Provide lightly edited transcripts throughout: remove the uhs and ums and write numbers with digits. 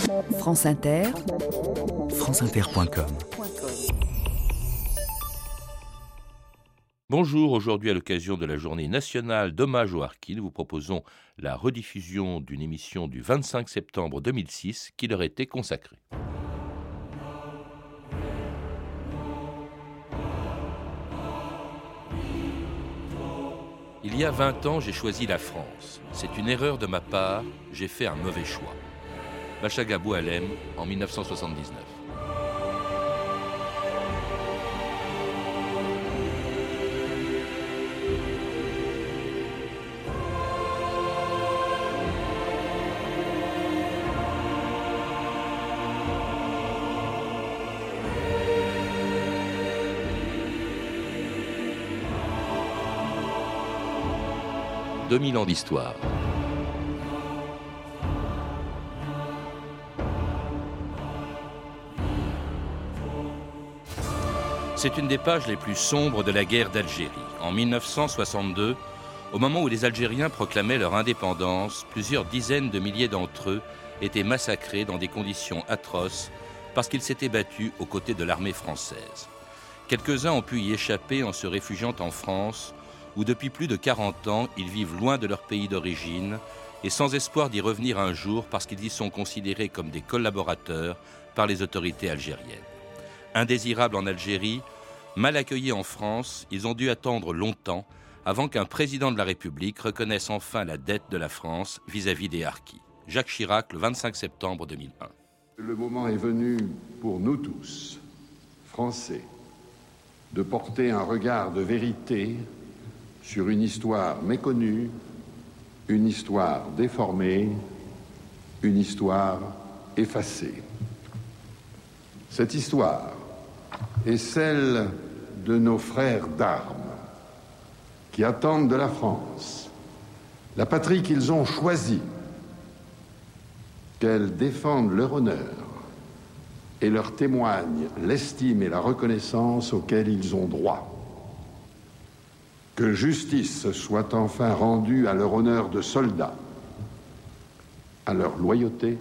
France Inter, franceinter.com. Bonjour, aujourd'hui à l'occasion de la journée nationale d'hommage aux harkis, nous vous proposons la rediffusion d'une émission du 25 septembre 2006 qui leur était consacrée. Il y a 20 ans, j'ai choisi la France. C'est une erreur de ma part, j'ai fait un mauvais choix. Machaga Boualem, en 1979. « 2000 ans d'histoire. C'est une des pages les plus sombres de la guerre d'Algérie. En 1962, au moment où les Algériens proclamaient leur indépendance, plusieurs dizaines de milliers d'entre eux étaient massacrés dans des conditions atroces parce qu'ils s'étaient battus aux côtés de l'armée française. Quelques-uns ont pu y échapper en se réfugiant en France, où depuis plus de 40 ans, ils vivent loin de leur pays d'origine et sans espoir d'y revenir un jour parce qu'ils y sont considérés comme des collaborateurs par les autorités algériennes. Indésirables en Algérie, mal accueillis en France, ils ont dû attendre longtemps avant qu'un président de la République reconnaisse enfin la dette de la France vis-à-vis des harkis. Jacques Chirac, le 25 septembre 2001. Le moment est venu pour nous tous, Français, de porter un regard de vérité sur une histoire méconnue, une histoire déformée, une histoire effacée. Cette histoire est celle de nos frères d'armes qui attendent de la France la patrie qu'ils ont choisie, qu'elle défende leur honneur et leur témoigne l'estime et la reconnaissance auxquelles ils ont droit. Que justice soit enfin rendue à leur honneur de soldats, à leur loyauté,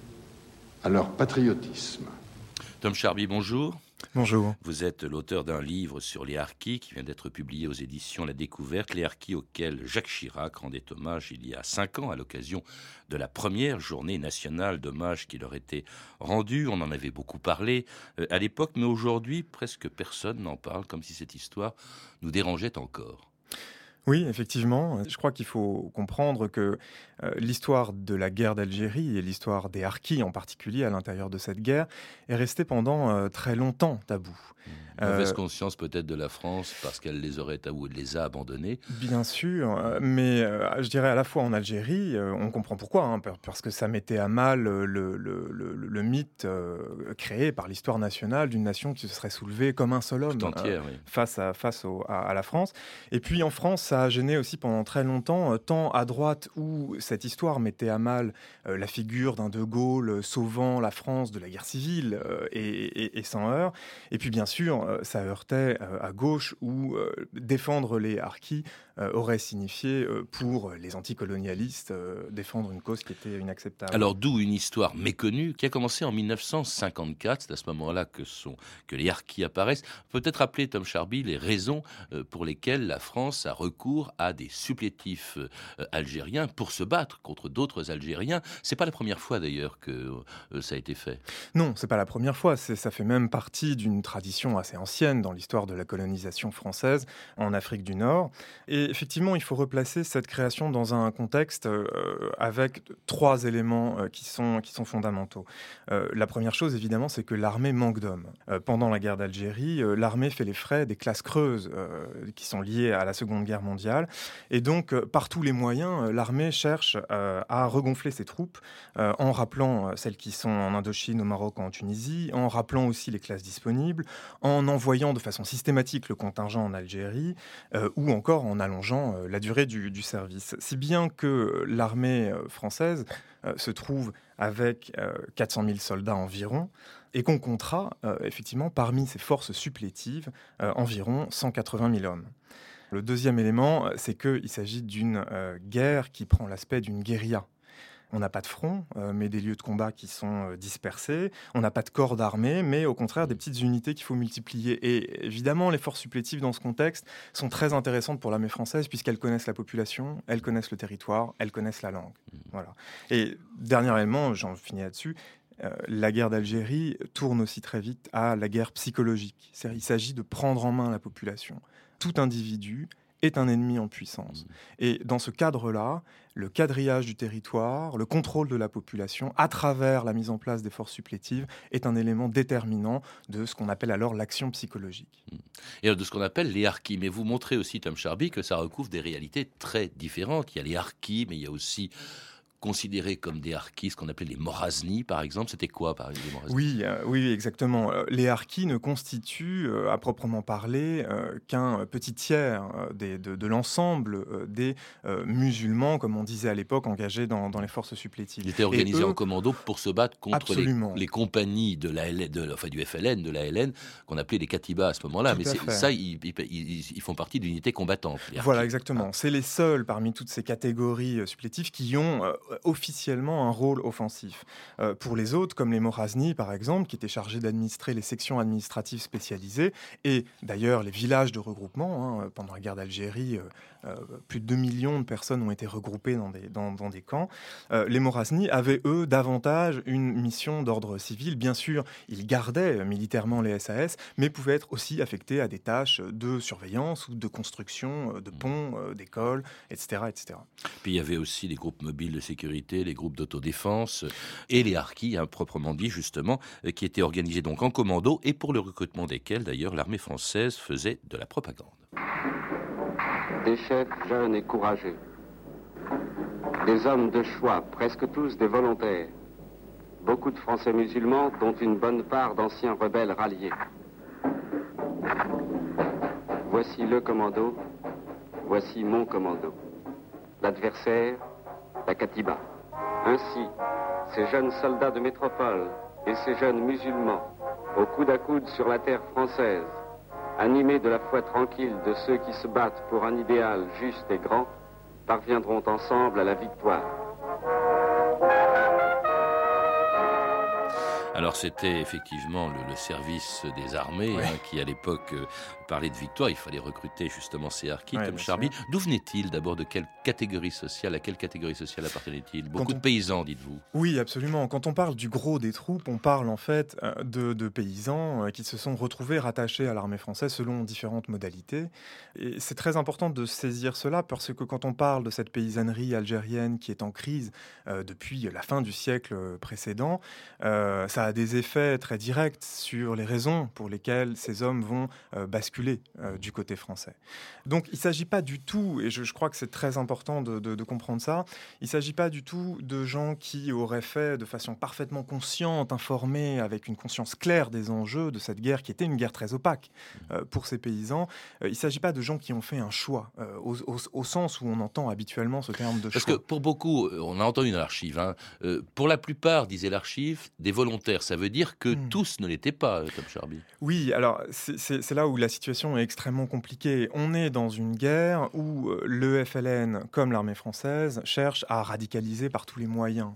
à leur patriotisme. Tom Charby, bonjour. Bonjour. Vous êtes l'auteur d'un livre sur les harkis qui vient d'être publié aux éditions La Découverte, les harkis auxquels Jacques Chirac rendait hommage il y a 5 ans à l'occasion de la première journée nationale d'hommage qui leur était rendue. On en avait beaucoup parlé à l'époque, mais aujourd'hui, presque personne n'en parle, comme si cette histoire nous dérangeait encore. Oui, effectivement. Je crois qu'il faut comprendre que l'histoire de la guerre d'Algérie et l'histoire des harkis en particulier à l'intérieur de cette guerre est restée pendant très longtemps tabou. Mauvaise conscience peut-être de la France parce qu'elle les aurait les a abandonnés. Bien sûr, mais je dirais à la fois en Algérie, on comprend pourquoi, parce que ça mettait à mal le mythe créé par l'histoire nationale d'une nation qui se serait soulevée comme un seul homme entière, oui. face à la France. Et puis en France, ça a gêné aussi pendant très longtemps, tant à droite où cette histoire mettait à mal la figure d'un De Gaulle sauvant la France de la guerre civile et sans heurts. Et puis bien sûr, ça heurtait à gauche où défendre les harkis aurait signifié pour les anticolonialistes défendre une cause qui était inacceptable. Alors d'où une histoire méconnue qui a commencé en 1954, c'est à ce moment-là que les harkis apparaissent. Peut-être rappeler, Tom Charby, les raisons pour lesquelles la France a recours à des supplétifs algériens pour se battre contre d'autres Algériens. C'est pas la première fois d'ailleurs que ça a été fait. Non, c'est pas la première fois. Ça fait même partie d'une tradition assez ancienne dans l'histoire de la colonisation française en Afrique du Nord. Et effectivement, il faut replacer cette création dans un contexte avec 3 éléments qui sont fondamentaux. La première chose, évidemment, c'est que l'armée manque d'hommes. Pendant la guerre d'Algérie, l'armée fait les frais des classes creuses qui sont liées à la Seconde Guerre mondiale. Et donc, par tous les moyens, l'armée cherche à regonfler ses troupes en rappelant celles qui sont en Indochine, au Maroc, en Tunisie, en rappelant aussi les classes disponibles, en envoyant de façon systématique le contingent en Algérie ou encore en allongeant la durée du service. Si bien que l'armée française se trouve avec 400 000 soldats environ et qu'on comptera effectivement parmi ces forces supplétives environ 180 000 hommes. Le deuxième élément, c'est qu'il s'agit d'une guerre qui prend l'aspect d'une guérilla. On n'a pas de front, mais des lieux de combat qui sont dispersés. On n'a pas de corps d'armée, mais au contraire des petites unités qu'il faut multiplier. Et évidemment, les forces supplétives dans ce contexte sont très intéressantes pour l'armée française puisqu'elles connaissent la population, elles connaissent le territoire, elles connaissent la langue. Voilà. Et dernier élément, j'en finis là-dessus, la guerre d'Algérie tourne aussi très vite à la guerre psychologique. C'est-à-dire, il s'agit de prendre en main la population. Tout individu est un ennemi en puissance. Et dans ce cadre-là, le quadrillage du territoire, le contrôle de la population, à travers la mise en place des forces supplétives, est un élément déterminant de ce qu'on appelle alors l'action psychologique. Et de ce qu'on appelle les harkis. Mais vous montrez aussi, Tom Charby, que ça recouvre des réalités très différentes. Il y a les harkis, mais il y a aussi considérés comme des harkis, ce qu'on appelait les morazni, par exemple. C'était quoi, par exemple, les morazni ? Oui, exactement. Les harkis ne constituent, à proprement parler, qu'un petit tiers de l'ensemble des musulmans, comme on disait à l'époque, engagés dans les forces supplétives. Ils étaient organisés en commando pour se battre contre les compagnies du FLN, de la LN, qu'on appelait les katibas à ce moment-là. Mais ça, ils font partie de l'unité combattante. Voilà, exactement. C'est les seuls parmi toutes ces catégories supplétives qui ont officiellement un rôle offensif. Pour les autres, comme les morazni par exemple, qui étaient chargés d'administrer les sections administratives spécialisées, et d'ailleurs les villages de regroupement, pendant la guerre d'Algérie, plus de 2 millions de personnes ont été regroupées dans des camps. Les morazni avaient, eux, davantage une mission d'ordre civil. Bien sûr, ils gardaient militairement les SAS, mais pouvaient être aussi affectés à des tâches de surveillance ou de construction de ponts, d'écoles, etc., etc. Puis il y avait aussi les groupes mobiles de sécurité, les groupes d'autodéfense et les harkis, proprement dit justement, qui étaient organisés donc en commando et pour le recrutement desquels d'ailleurs l'armée française faisait de la propagande. Des chefs jeunes et courageux, des hommes de choix, presque tous des volontaires, beaucoup de Français musulmans dont une bonne part d'anciens rebelles ralliés. Voici le commando, voici mon commando. L'adversaire, la Katiba. Ainsi, ces jeunes soldats de métropole et ces jeunes musulmans, au coude à coude sur la terre française, animés de la foi tranquille de ceux qui se battent pour un idéal juste et grand, parviendront ensemble à la victoire. Alors c'était effectivement le service des armées qui à l'époque parlait de victoire. Il fallait recruter justement ces harkis, Tom Charby. D'où venait-il d'abord? De quelle catégorie sociale? À quelle catégorie sociale appartenait-il? Beaucoup de paysans, dites-vous. Oui, absolument. Quand on parle du gros des troupes, on parle en fait de paysans qui se sont retrouvés rattachés à l'armée française selon différentes modalités. Et c'est très important de saisir cela parce que quand on parle de cette paysannerie algérienne qui est en crise depuis la fin du siècle précédent, ça a des effets très directs sur les raisons pour lesquelles ces hommes vont basculer du côté français. Donc il ne s'agit pas du tout, et je crois que c'est très important de comprendre ça, il ne s'agit pas du tout de gens qui auraient fait de façon parfaitement consciente, informée, avec une conscience claire des enjeux de cette guerre qui était une guerre très opaque pour ces paysans. Il ne s'agit pas de gens qui ont fait un choix, au sens où on entend habituellement ce terme de choix. Parce que pour beaucoup, on a entendu dans l'archive, pour la plupart, disait l'archive, des volontaires, ça veut dire que tous ne l'étaient pas, Tom Charby. Oui, alors c'est là où la situation est extrêmement compliquée. On est dans une guerre où le FLN, comme l'armée française, cherche à radicaliser par tous les moyens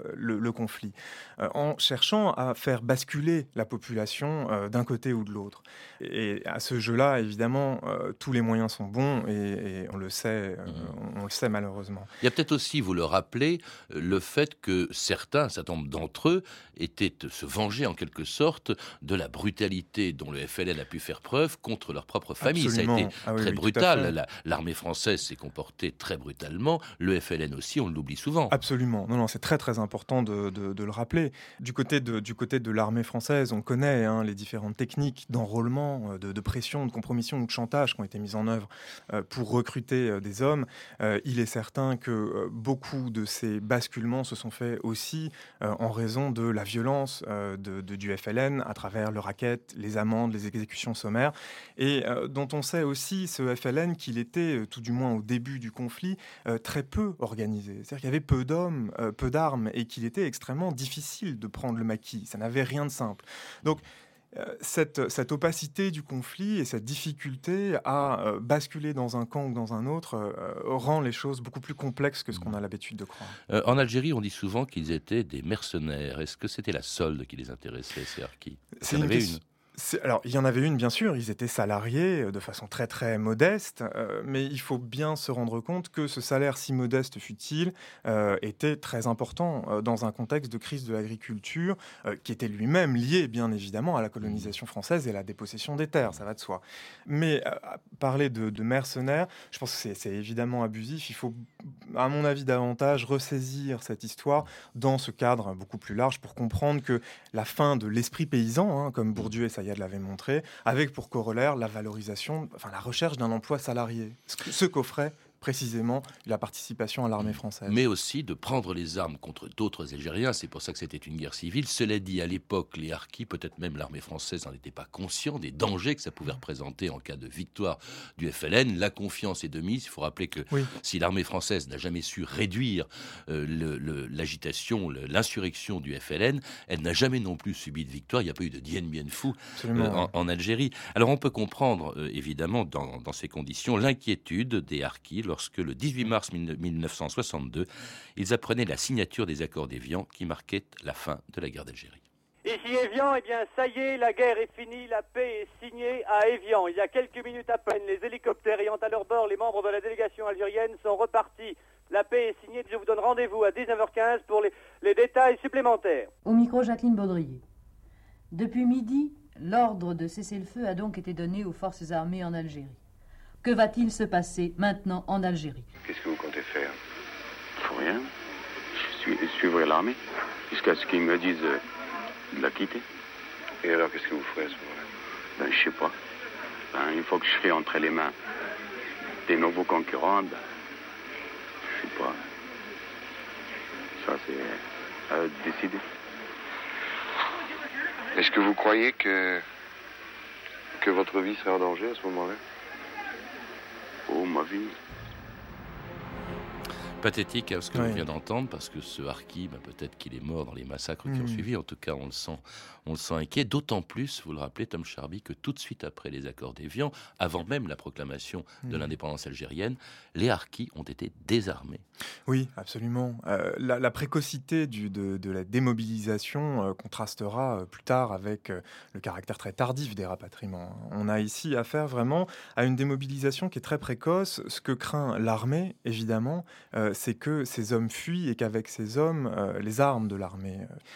le conflit, en cherchant à faire basculer la population d'un côté ou de l'autre. Et à ce jeu-là, évidemment, tous les moyens sont bons et on le sait, on le sait malheureusement. Il y a peut-être aussi, vous le rappelez, le fait que certains, un certain nombre d'entre eux, étaient se venger en quelque sorte de la brutalité dont le FLN a pu faire preuve contre leur propre famille. Absolument. Ça a été très brutal. L'armée française s'est comportée très brutalement. Le FLN aussi, on l'oublie souvent. Absolument. Non, c'est très très important de le rappeler. Du côté de l'armée française, on connaît les différentes techniques d'enrôlement, de pression, de compromission ou de chantage qui ont été mises en œuvre pour recruter des hommes. Il est certain que beaucoup de ces basculements se sont faits aussi en raison de la violence du FLN à travers le racket, les amendes, les exécutions sommaires, et dont on sait aussi, ce FLN, qu'il était, tout du moins au début du conflit, très peu organisé. C'est-à-dire qu'il y avait peu d'hommes, peu d'armes, et qu'il était extrêmement difficile de prendre le maquis. Ça n'avait rien de simple. Donc, Cette opacité du conflit et cette difficulté à basculer dans un camp ou dans un autre rend les choses beaucoup plus complexes que ce qu'on a l'habitude de croire. En Algérie, on dit souvent qu'ils étaient des mercenaires. Est-ce que c'était la solde qui les intéressait, ces harkis? Il y en avait une. Alors, il y en avait une, bien sûr, ils étaient salariés de façon très très modeste, mais il faut bien se rendre compte que ce salaire, si modeste fût-il, était très important dans un contexte de crise de l'agriculture qui était lui-même lié, bien évidemment, à la colonisation française et à la dépossession des terres, ça va de soi. Mais parler de mercenaires, je pense que c'est évidemment abusif. Il faut, à mon avis, davantage ressaisir cette histoire dans ce cadre beaucoup plus large pour comprendre que la fin de l'esprit paysan, comme Bourdieu et Sayad l'avaient montré, avec pour corollaire la valorisation, la recherche d'un emploi salarié, ce qu'offrait précisément la participation à l'armée française. Mais aussi de prendre les armes contre d'autres Algériens, c'est pour ça que c'était une guerre civile. Cela dit, à l'époque, les harkis, peut-être même l'armée française, n'en était pas conscient des dangers que ça pouvait représenter en cas de victoire du FLN. La confiance est de mise. Il faut rappeler que si l'armée française n'a jamais su réduire l'agitation, l'insurrection du FLN, elle n'a jamais non plus subi de victoire. Il n'y a pas eu de Dien Bien Phu en Algérie. Alors on peut comprendre, évidemment, dans ces conditions, l'inquiétude des harkis lorsque le 18 mars 1962, ils apprenaient la signature des accords d'Évian qui marquaient la fin de la guerre d'Algérie. Ici Évian, eh bien ça y est, la guerre est finie, la paix est signée à Évian. Il y a quelques minutes à peine, les hélicoptères ayant à leur bord les membres de la délégation algérienne sont repartis. La paix est signée, je vous donne rendez-vous à 19h15 pour les détails supplémentaires. Au micro, Jacqueline Baudrier. Depuis midi, l'ordre de cessez-le-feu a donc été donné aux forces armées en Algérie. Que va-t-il se passer maintenant en Algérie? Qu'est-ce que vous comptez faire? Faut rien. Je suivrai l'armée jusqu'à ce qu'ils me disent de la quitter. Et alors, qu'est-ce que vous ferez à ce moment-là? Je sais pas. Une fois que je serai entre les mains des nouveaux concurrents, je sais pas. Ça, c'est à décider. Est-ce que vous croyez que votre vie serait en danger à ce moment-là? Oh, ma vie. Pathétique ce que l'on vient d'entendre, parce que ce harki, peut-être qu'il est mort dans les massacres qui ont suivi. En tout cas, on le sent inquiet. D'autant plus, vous le rappelez, Tom Charby, que tout de suite après les accords d'Évian, avant même la proclamation de l'indépendance algérienne, les harkis ont été désarmés. Oui, absolument. La précocité de la démobilisation contrastera plus tard avec le caractère très tardif des rapatriements. On a ici affaire vraiment à une démobilisation qui est très précoce. Ce que craint l'armée, évidemment, c'est que ces hommes fuient et qu'avec ces hommes, les armes de l'armée.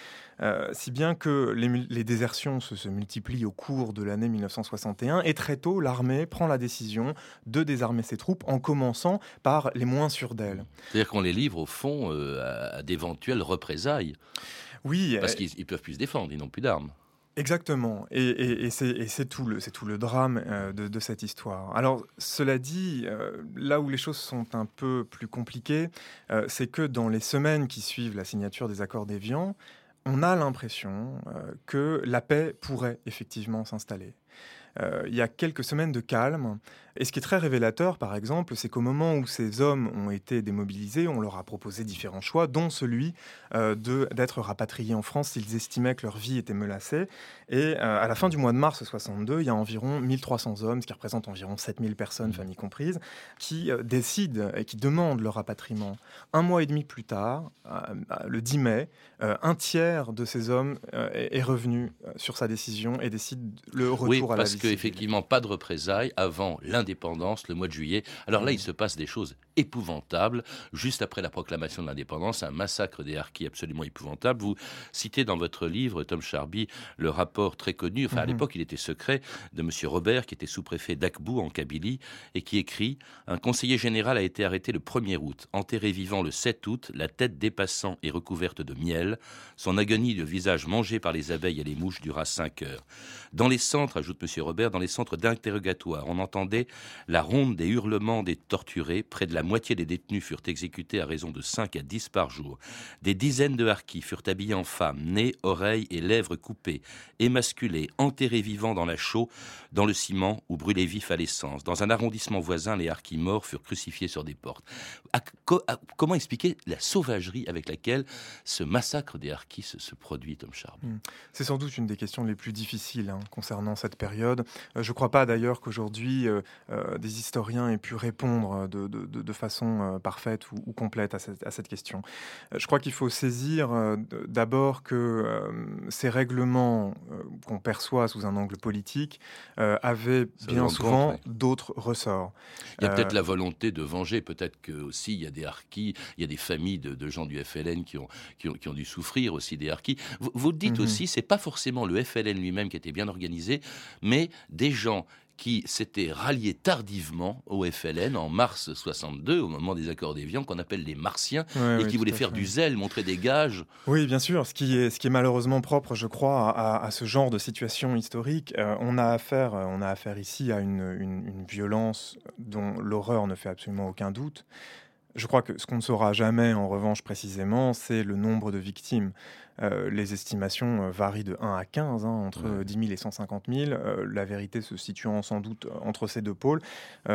Si bien que les désertions se multiplient au cours de l'année 1961 et très tôt, l'armée prend la décision de désarmer ses troupes en commençant par les moins sûrs d'elles. C'est-à-dire qu'on les livre au fond à d'éventuelles représailles. Oui. Parce qu'ils ne peuvent plus se défendre, ils n'ont plus d'armes. Exactement, et c'est tout le drame de cette histoire. Alors, cela dit, là où les choses sont un peu plus compliquées, c'est que dans les semaines qui suivent la signature des accords d'Évian, on a l'impression que la paix pourrait effectivement s'installer. Il y a quelques semaines de calme. Et ce qui est très révélateur, par exemple, c'est qu'au moment où ces hommes ont été démobilisés, on leur a proposé différents choix, dont celui d'être rapatriés en France s'ils estimaient que leur vie était menacée. Et à la fin du mois de mars 62, il y a environ 1300 hommes, ce qui représente environ 7000 personnes, familles comprises, qui décident et qui demandent leur rapatriement. Un mois et demi plus tard, le 10 mai, un tiers de ces hommes est revenu sur sa décision et décide le retour à la vie civile. Parce qu'effectivement, pas de représailles avant l'indépendance, le mois de juillet. Alors là, il se passe des choses épouvantables. Juste après la proclamation de l'indépendance, un massacre des harkis absolument épouvantable. Vous citez dans votre livre, Tom Charby, le rapport très connu, à l'époque il était secret, de M. Robert, qui était sous-préfet d'Akbou en Kabylie, et qui écrit « Un conseiller général a été arrêté le 1er août, enterré vivant le 7 août, la tête dépassant et recouverte de miel. Son agonie de visage mangé par les abeilles et les mouches dura 5 heures. Dans les centres, ajoute M. Robert, Robert, dans les centres d'interrogatoire. On entendait la ronde des hurlements des torturés. Près de la moitié des détenus furent exécutés à raison de 5 à 10 par jour. Des dizaines de harkis furent habillés en femmes, nez, oreilles et lèvres coupées, émasculés, enterrés vivants dans la chaux, dans le ciment ou brûlés vifs à l'essence. Dans un arrondissement voisin, les harkis morts furent crucifiés sur des portes. Comment expliquer la sauvagerie avec laquelle ce massacre des harkis se produit, Tom Charby? C'est sans doute une des questions les plus difficiles concernant cette période. Je ne crois pas d'ailleurs qu'aujourd'hui des historiens aient pu répondre de façon parfaite ou complète à cette question. Je crois qu'il faut saisir d'abord que ces règlements qu'on perçoit sous un angle politique avaient bien souvent d'autres ressorts. Il y a peut-être la volonté de venger, peut-être que aussi il y a des harkis, il y a des familles de gens du FLN qui ont dû souffrir aussi des harkis. Vous dites aussi, c'est pas forcément le FLN lui-même qui était bien organisé, mais des gens qui s'étaient ralliés tardivement au FLN en mars 62, au moment des accords d'Évian, qu'on appelle les Martiens, et qui voulaient faire du zèle, montrer des gages. Oui, bien sûr. Ce qui est malheureusement propre, je crois, à ce genre de situation historique. On a affaire ici à une violence dont l'horreur ne fait absolument aucun doute. Je crois que ce qu'on ne saura jamais, en revanche, précisément, c'est le nombre de victimes. Les estimations varient de 1 à 15, entre 10 000 et 150 000. La vérité se situant sans doute entre ces deux pôles,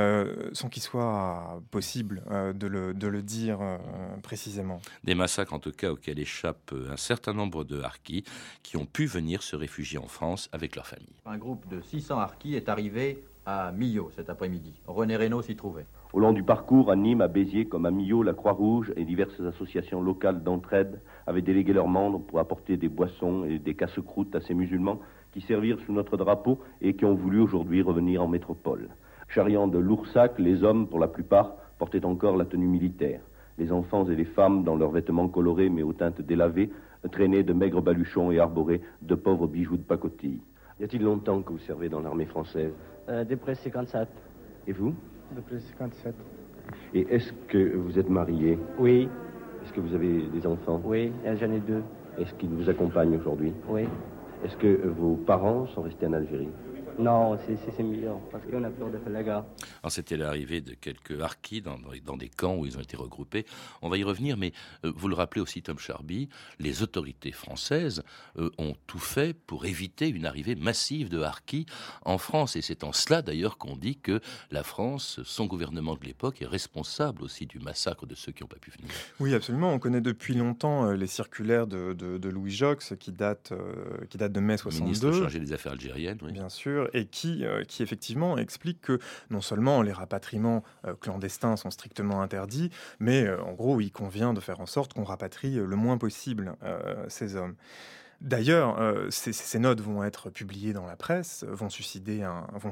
sans qu'il soit possible de le dire précisément. Des massacres, en tout cas, auxquels échappent un certain nombre de harkis qui ont pu venir se réfugier en France avec leur famille. Un groupe de 600 harkis est arrivé à Millau cet après-midi. René Reynaud s'y trouvait. Au long du parcours, à Nîmes, à Béziers, comme à Millau, la Croix-Rouge et diverses associations locales d'entraide avaient délégué leurs membres pour apporter des boissons et des casse-croûtes à ces musulmans qui servirent sous notre drapeau et qui ont voulu aujourd'hui revenir en métropole. Charriant de Loursac, les hommes, pour la plupart, portaient encore la tenue militaire. Les enfants et les femmes, dans leurs vêtements colorés mais aux teintes délavées, traînaient de maigres baluchons et arboraient de pauvres bijoux de pacotille. Y a-t-il longtemps que vous servez dans l'armée française? Depuis 57. Et vous? Depuis 57. Et est-ce que vous êtes marié? Oui. Est-ce que vous avez des enfants? Oui, j'en ai 2. Est-ce qu'ils vous accompagnent aujourd'hui? Oui. Est-ce que vos parents sont restés en Algérie? Non, c'est mieux, parce qu'on a peur de faire la guerre. Alors, c'était l'arrivée de quelques harkis dans des camps où ils ont été regroupés. On va y revenir, mais vous le rappelez aussi, Tom Charby, les autorités françaises ont tout fait pour éviter une arrivée massive de harkis en France. Et c'est en cela, d'ailleurs, qu'on dit que la France, son gouvernement de l'époque, est responsable aussi du massacre de ceux qui n'ont pas pu venir. Oui, absolument. On connaît depuis longtemps les circulaires de Louis Jox, qui datent de mai 62. Ministre chargé des Affaires algériennes, oui. Bien sûr. Et qui effectivement explique que non seulement les rapatriements clandestins sont strictement interdits, mais en gros, il convient de faire en sorte qu'on rapatrie le moins possible ces hommes. D'ailleurs, ces notes vont être publiées dans la presse, vont susciter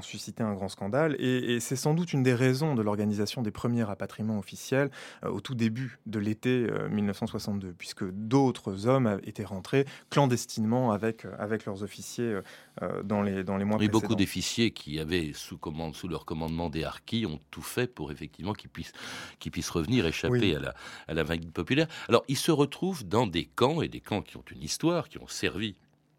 un grand scandale, et c'est sans doute une des raisons de l'organisation des premiers rapatriements officiels au tout début de l'été 1962, puisque d'autres hommes étaient rentrés clandestinement avec leurs officiers dans les mois précédents. Beaucoup d'officiers qui avaient sous leur commandement des harkis ont tout fait pour effectivement qu'ils puissent revenir, échapper à la vague populaire. Alors, ils se retrouvent dans des camps, et des camps qui ont une histoire, qui ont servi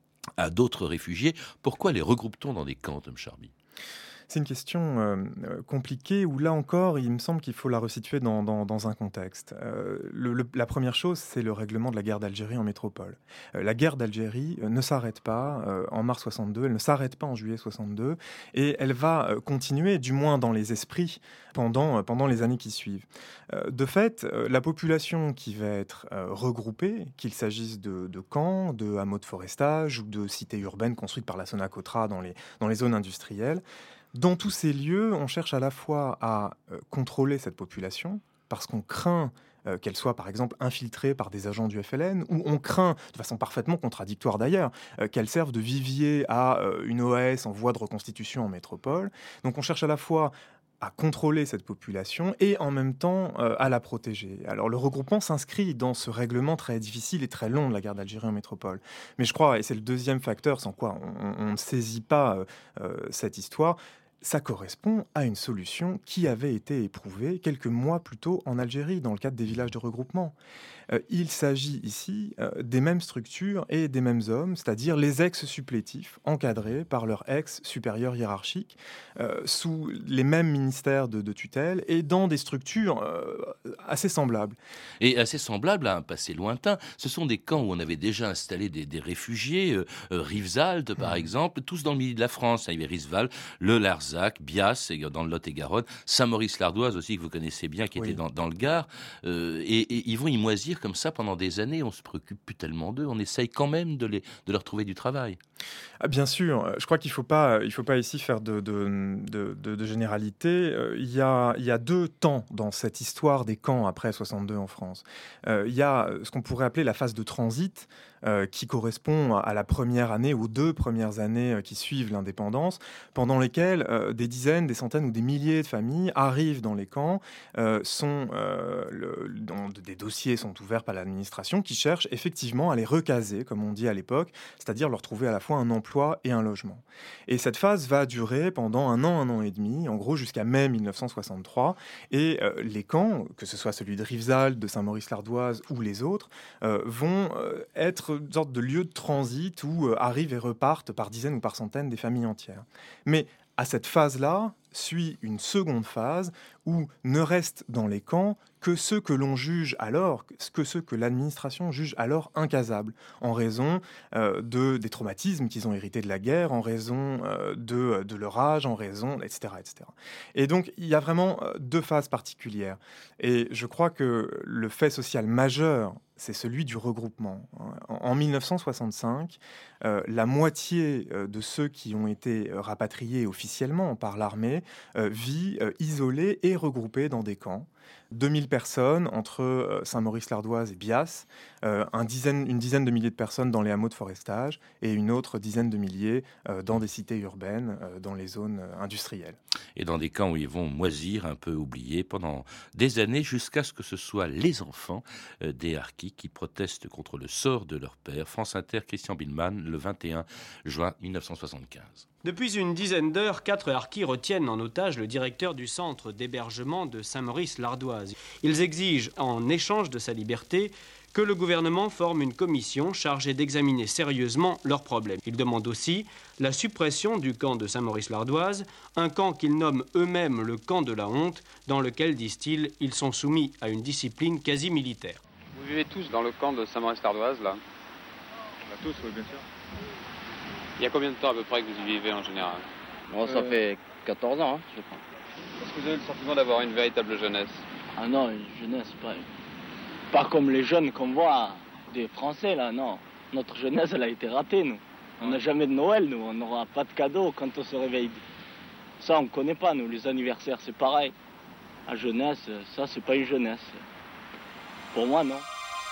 à d'autres réfugiés. Pourquoi les regroupe-t-on dans des camps, Tom Charby ? C'est une question compliquée où, là encore, il me semble qu'il faut la resituer dans un contexte. La première chose, c'est le règlement de la guerre d'Algérie en métropole. La guerre d'Algérie ne s'arrête pas en mars 62, elle ne s'arrête pas en juillet 62, et elle va continuer, du moins dans les esprits, pendant les années qui suivent. De fait, la population qui va être regroupée, qu'il s'agisse de camps, de hameaux de forestage ou de cités urbaines construites par la Sonacotra dans les zones industrielles, dans tous ces lieux, on cherche à la fois à contrôler cette population, parce qu'on craint qu'elle soit, par exemple, infiltrée par des agents du FLN, ou on craint, de façon parfaitement contradictoire d'ailleurs, qu'elle serve de vivier à une OAS en voie de reconstitution en métropole. Donc on cherche à la fois à contrôler cette population et en même temps à la protéger. Alors le regroupement s'inscrit dans ce règlement très difficile et très long de la guerre d'Algérie en métropole. Mais je crois, et c'est le deuxième facteur sans quoi on ne saisit pas cette histoire, ça correspond à une solution qui avait été éprouvée quelques mois plus tôt en Algérie, dans le cadre des villages de regroupement. Il s'agit ici des mêmes structures et des mêmes hommes, c'est-à-dire les ex-supplétifs encadrés par leur ex-supérieur hiérarchique, sous les mêmes ministères de tutelle et dans des structures assez semblables. Et assez semblables à un passé lointain. Ce sont des camps où on avait déjà installé des réfugiés, Rivesaltes par exemple, tous dans le milieu de la France. Il y avait Rivesaltes, le Larzac, Bias dans le Lot-et-Garonne, Saint-Maurice-l'Ardoise aussi que vous connaissez bien, qui était dans le Gard. Et ils vont y moisir comme ça pendant des années. On ne se préoccupe plus tellement d'eux. On essaye quand même de leur trouver du travail. Ah, bien sûr. Je crois qu'il faut pas ici faire de généralité. Il y a deux temps dans cette histoire des camps après 62 en France. Il y a ce qu'on pourrait appeler la phase de transit, qui correspond à la première année, aux 2 premières années qui suivent l'indépendance, pendant lesquelles des dizaines, des centaines ou des milliers de familles arrivent dans les camps, dont des dossiers sont ouverts par l'administration qui cherchent effectivement à les recaser, comme on dit à l'époque, c'est-à-dire leur trouver à la fois un emploi et un logement. Et cette phase va durer pendant un an et demi, en gros jusqu'à mai 1963, et les camps, que ce soit celui de Rivesaltes, de Saint-Maurice-l'Ardoise ou les autres, vont être une sorte de lieu de transit où arrivent et repartent par dizaines ou par centaines des familles entières. Mais à cette phase-là suit une seconde phase où ne restent dans les camps que ceux que l'on juge alors, ceux que l'administration juge alors incasables, en raison des traumatismes qu'ils ont hérités de la guerre, en raison de leur âge, en raison, etc., etc. Et donc, il y a vraiment 2 phases particulières. Et je crois que le fait social majeur, c'est celui du regroupement. En 1965, la moitié de ceux qui ont été rapatriés officiellement par l'armée vit isolés et regroupés dans des camps. 2000 personnes entre Saint-Maurice-l'Ardoise et Bias, une dizaine de milliers de personnes dans les hameaux de forestage et une autre dizaine de milliers dans des cités urbaines, dans les zones industrielles. Et dans des camps où ils vont moisir, un peu oubliés, pendant des années, jusqu'à ce que ce soit les enfants des harkis qui protestent contre le sort de leur père. France Inter, Christian Billmann, le 21 juin 1975. Depuis une dizaine d'heures, 4 harkis retiennent en otage le directeur du centre d'hébergement de Saint-Maurice-l'Ardoise. Ils exigent, en échange de sa liberté, que le gouvernement forme une commission chargée d'examiner sérieusement leurs problèmes. Ils demandent aussi la suppression du camp de Saint-Maurice-l'Ardoise, un camp qu'ils nomment eux-mêmes le camp de la honte, dans lequel, disent-ils, ils sont soumis à une discipline quasi militaire. Vous vivez tous dans le camp de Saint-Maurice-l'Ardoise, là? Tous, oui, bien sûr. Il y a combien de temps à peu près que vous y vivez en général? Bon, ça fait 14 ans, je crois. Est-ce que vous avez le sentiment d'avoir une véritable jeunesse? Ah non, une jeunesse, pas comme les jeunes qu'on voit des Français, là, non. Notre jeunesse, elle a été ratée, nous. On n'a jamais de Noël, nous. On n'aura pas de cadeaux quand on se réveille. Ça, on ne connaît pas, nous. Les anniversaires, c'est pareil. La jeunesse, ça, c'est pas une jeunesse. Pour moi, non.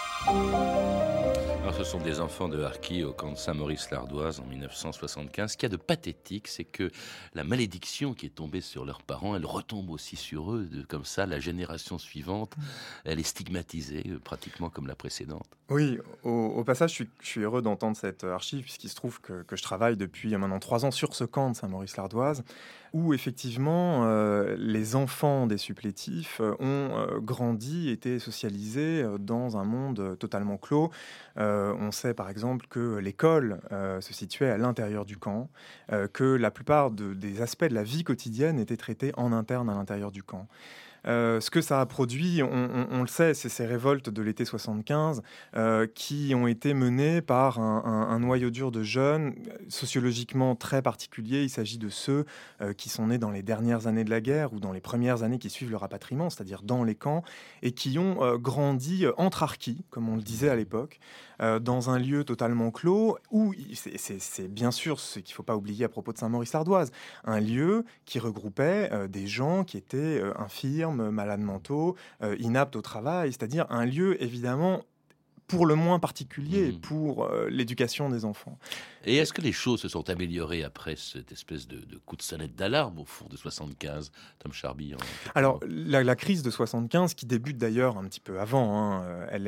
Alors, ce sont des enfants de harkis au camp de Saint-Maurice-l'Ardoise en 1975. Ce qu'il y a de pathétique, c'est que la malédiction qui est tombée sur leurs parents, elle retombe aussi sur eux. Comme ça, la génération suivante, elle est stigmatisée, pratiquement comme la précédente. Oui, au passage, je suis heureux d'entendre cette archive, puisqu'il se trouve que je travaille depuis maintenant 3 ans sur ce camp de Saint-Maurice-l'Ardoise, où effectivement, les enfants des supplétifs ont grandi, été socialisés dans un monde totalement clos. On sait par exemple que l'école se situait à l'intérieur du camp, que la plupart des aspects de la vie quotidienne étaient traités en interne à l'intérieur du camp. Ce que ça a produit, on le sait, c'est ces révoltes de l'été 75 qui ont été menées par un noyau dur de jeunes sociologiquement très particuliers. Il s'agit de ceux qui sont nés dans les dernières années de la guerre ou dans les premières années qui suivent le rapatriement, c'est-à-dire dans les camps, et qui ont grandi entre harkis, comme on le disait à l'époque, dans un lieu totalement clos où, c'est bien sûr ce qu'il ne faut pas oublier à propos de Saint-Maurice-l'Ardoise, un lieu qui regroupait des gens qui étaient infirmes, malades mentaux, inaptes au travail, c'est-à-dire un lieu évidemment pour le moins particulier pour l'éducation des enfants. Et est-ce que les choses se sont améliorées après cette espèce de coup de sonnette d'alarme, au fond, de 75, Tom Charby? Alors, la crise de 75, qui débute d'ailleurs un petit peu avant,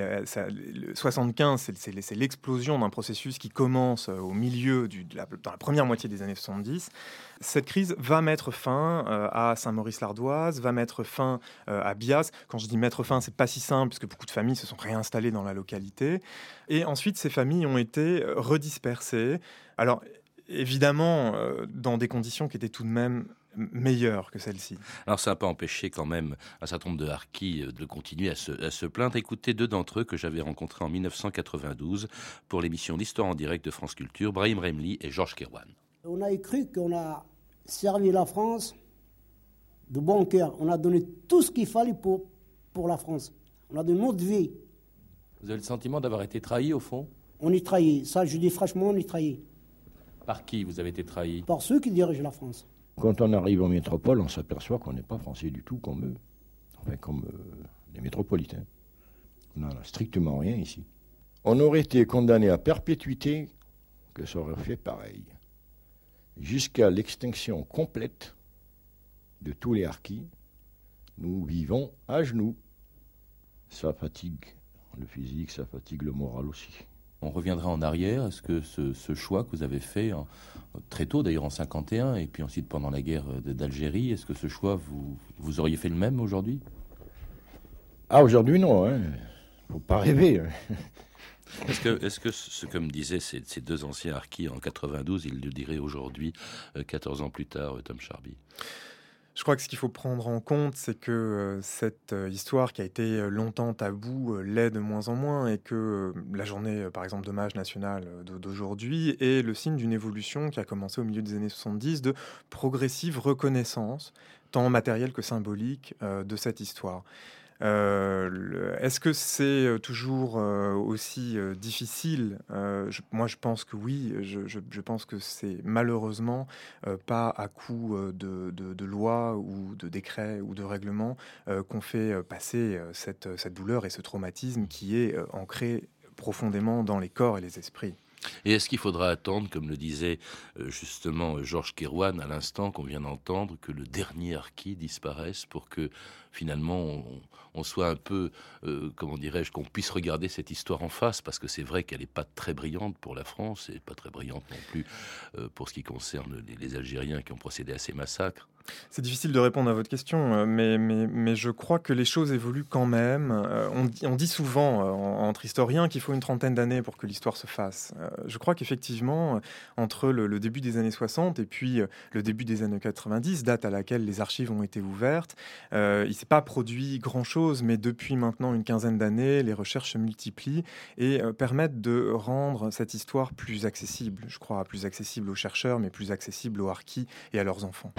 75, c'est l'explosion d'un processus qui commence au milieu, dans la première moitié des années 70. Cette crise va mettre fin à Saint-Maurice-l'Ardoise, va mettre fin à Bias. Quand je dis mettre fin, c'est pas si simple, puisque beaucoup de familles se sont réinstallées dans la localité. Et ensuite, ces familles ont été redispersées. Alors, évidemment, dans des conditions qui étaient tout de même meilleures que celle-ci. Alors ça n'a pas empêché quand même un certain nombre de harkis de continuer à se plaindre. Écoutez deux d'entre eux que j'avais rencontrés en 1992 pour l'émission d'Histoire en direct de France Culture, Brahim Remli et Georges Kerouan. On a cru qu'on a servi la France de bon cœur. On a donné tout ce qu'il fallait pour la France. On a donné notre vie. Vous avez le sentiment d'avoir été trahi au fond? On est trahi. Ça, je dis franchement, on est trahi. Par qui vous avez été trahi? Par ceux qui dirigent la France. Quand on arrive en métropole, on s'aperçoit qu'on n'est pas français du tout comme eux. Enfin, comme les métropolitains. On n'a strictement rien ici. On aurait été condamné à perpétuité que ça aurait fait pareil. Jusqu'à l'extinction complète de tous les harkis, nous vivons à genoux. Ça fatigue le physique, ça fatigue le moral aussi. On reviendra en arrière. Est-ce que ce choix que vous avez fait très tôt, d'ailleurs en 51, et puis ensuite pendant la guerre d'Algérie, est-ce que ce choix, vous auriez fait le même aujourd'hui? Ah, aujourd'hui non, hein. Faut pas rêver. Est-ce que ce que me disaient ces deux anciens harkis en 92, ils le diraient aujourd'hui, 14 ans plus tard, Tom Charby? Je crois que ce qu'il faut prendre en compte, c'est que cette histoire qui a été longtemps taboue l'est de moins en moins, et que la journée, par exemple, d'hommage national d'aujourd'hui est le signe d'une évolution qui a commencé au milieu des années 70, de progressive reconnaissance, tant matérielle que symbolique, de cette histoire. Est-ce que c'est toujours aussi difficile? Moi, je pense que oui. Je pense que c'est malheureusement pas à coup de loi ou de décret ou de règlement qu'on fait passer cette douleur et ce traumatisme qui est ancré profondément dans les corps et les esprits. Et est-ce qu'il faudra attendre, comme le disait justement Georges Kerouan à l'instant qu'on vient d'entendre, que le dernier harki disparaisse pour que finalement on soit un peu, comment dirais-je, qu'on puisse regarder cette histoire en face, parce que c'est vrai qu'elle n'est pas très brillante pour la France et pas très brillante non plus pour ce qui concerne les Algériens qui ont procédé à ces massacres. C'est difficile de répondre à votre question, mais je crois que les choses évoluent quand même. On dit souvent entre historiens qu'il faut une trentaine d'années pour que l'histoire se fasse. Je crois qu'effectivement, entre le début des années 60 et puis le début des années 90, date à laquelle les archives ont été ouvertes, il ne s'est pas produit grand-chose, mais depuis maintenant une quinzaine d'années, les recherches se multiplient et permettent de rendre cette histoire plus accessible. Je crois plus accessible aux chercheurs, mais plus accessible aux harkis et à leurs enfants.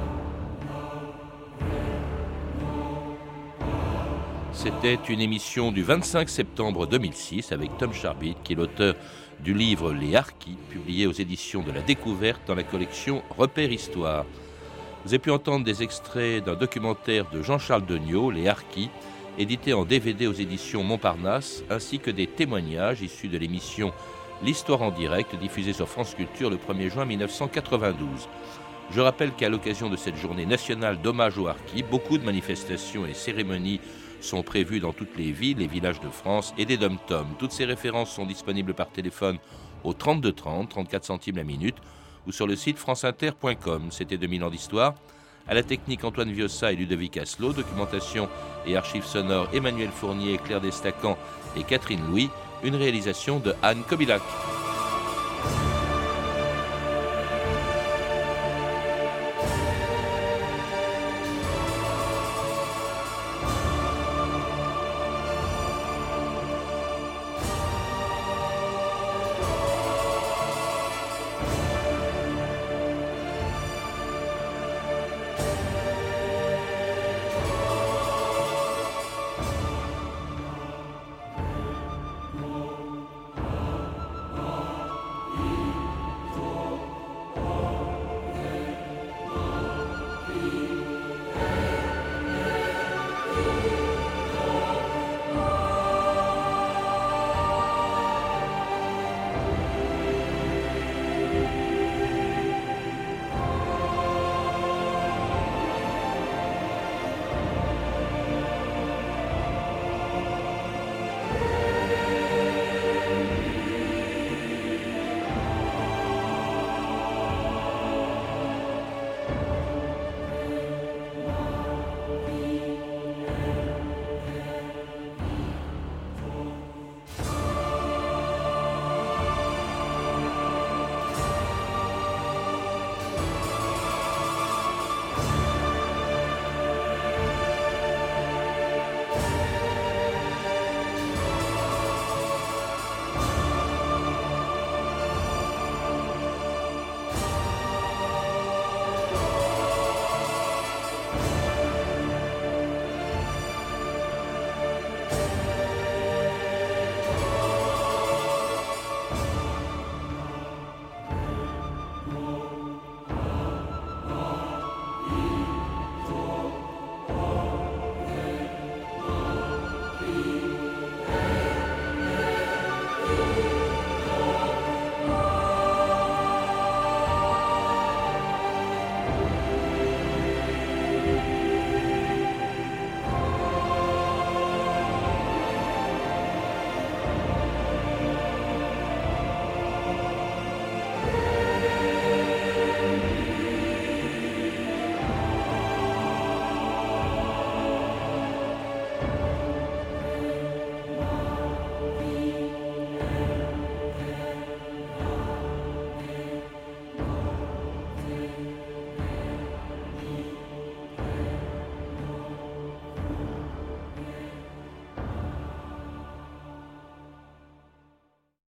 C'était une émission du 25 septembre 2006 avec Tom Charby, qui est l'auteur du livre Les Harkis, publié aux éditions de La Découverte dans la collection Repères Histoire. Vous avez pu entendre des extraits d'un documentaire de Jean-Charles Degnaud, Les Harkis, édité en DVD aux éditions Montparnasse, ainsi que des témoignages issus de l'émission L'Histoire en direct, diffusée sur France Culture le 1er juin 1992. Je rappelle qu'à l'occasion de cette journée nationale d'hommage aux harkis, beaucoup de manifestations et cérémonies sont prévues dans toutes les villes et villages de France et des dom-toms. Toutes ces références sont disponibles par téléphone au 32 30, 34 centimes la minute, ou sur le site franceinter.com. C'était 2000 ans d'histoire. À la technique, Antoine Viossa et Ludovic Asselot. Documentation et archives sonores, Emmanuel Fournier, Claire Destacan et Catherine Louis. Une réalisation de Anne Kobilac.